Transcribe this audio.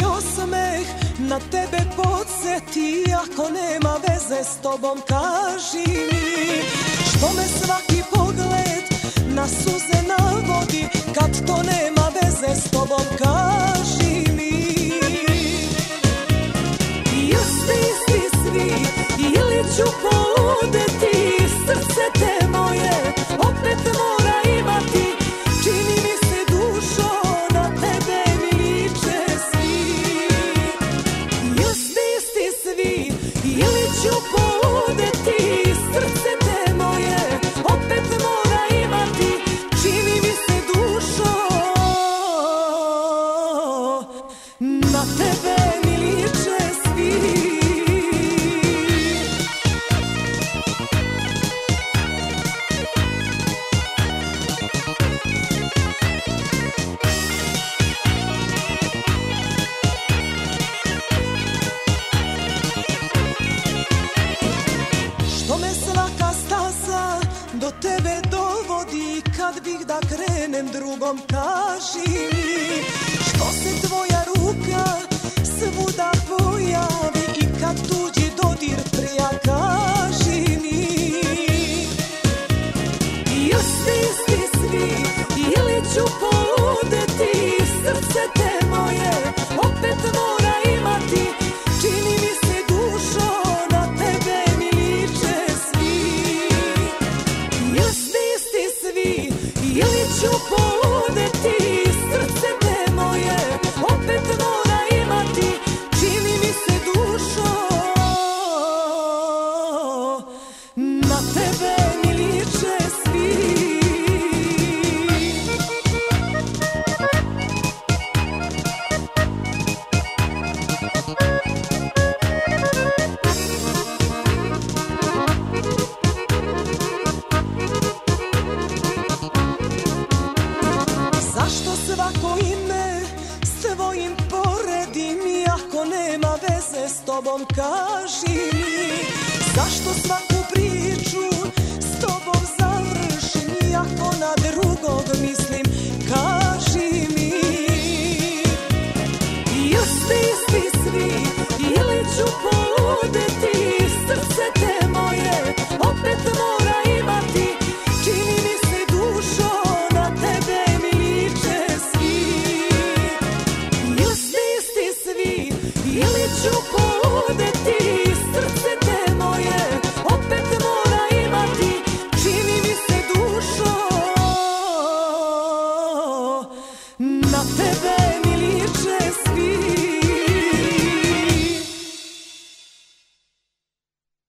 mi osmeh na tebe podsjeti, ako nema veze s tobom kaži mi. Što me svaki pogled na suze navodi, kad to nema veze s tobom kaži mi. Jeste isti svi ili ću poludeti, srce te moje opet mora imati. Čini mi se dušo na tebe mi liče svi. Jeste isti svi ili ću poludeti, srce te moje opet mora imati. Čini mi se dušo na tebe mi liče svi. Što me svaka staza do tebe dovodi, kad bih da krenem drugom kaži mi. Što se tvoja ruka svuda pojavi i kad tuđi dodir prija kaži mi. Jeste isti svi ili ću poludeti, srce te moje opet mora imati. Čini mi se dušo na tebe mi liče svi. Jeste isti svi ili ću poludeti, srce te moje opet mora imati. Čini mi se dušo na tebe mi liče svi. Zašto svako ime svojim poredim, ako nema veze s tobom kaži mi. Zašto svaku priču s tobom završim, ako na drugog mislim kaži mi. Jeste isti svi ili ću poludeti, srce te moje opet mora imati. Čini mi se dušo na tebe mi liče svi. Jeste isti svi ili ću poludeti,